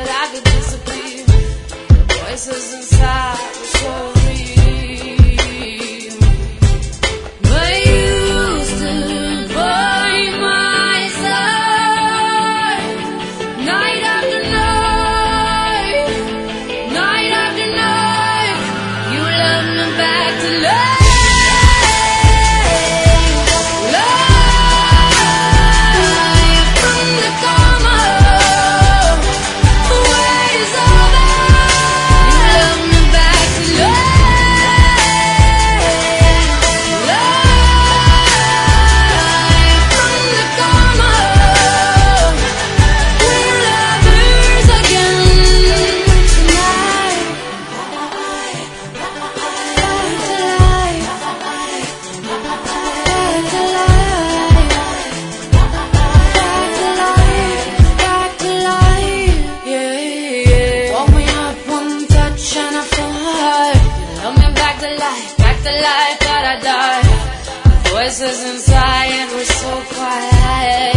that I could disappear. The voices inside were so real. But you stood by my side, night after night, night after night. You love me back to life. Back to life, that I died. The voices inside were so quiet.